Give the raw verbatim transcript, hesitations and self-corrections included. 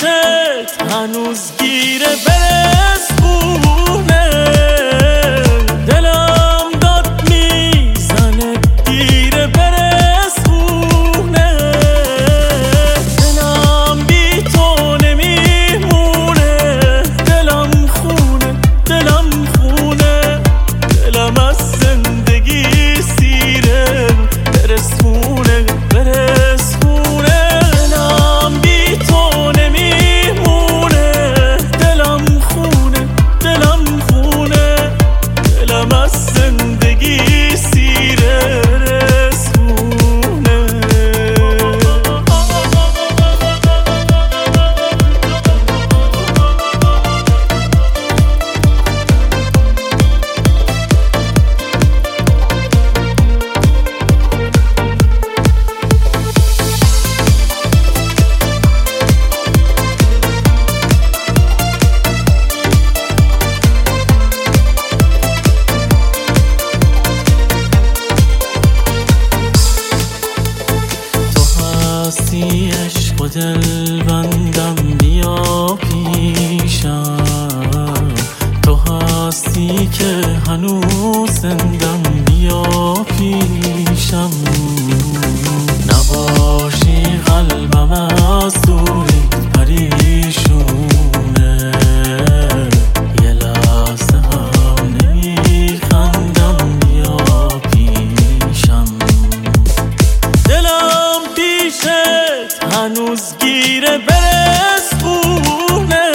پیشت هنوز گیره برسونه، دلم داد میزنه گیره برسونه، دلم بی تو نمیمونه، دلم خونه دلم خونه، دلم از زندگی سیره برسونه برسونه، دلم بی تو نمیمونه، دلم خونه دلم خونه، دلم از زندگی سیره برسونه. هستی عشق و دل بندم بیا پیشم، تو هستی که هنوز زندم بیا پیشم، نباشی قلبم از دوری پریشونه، یه لحظه هم نمیخندم بیا پیشم، دلم پیشت هنوز گیره برسونه،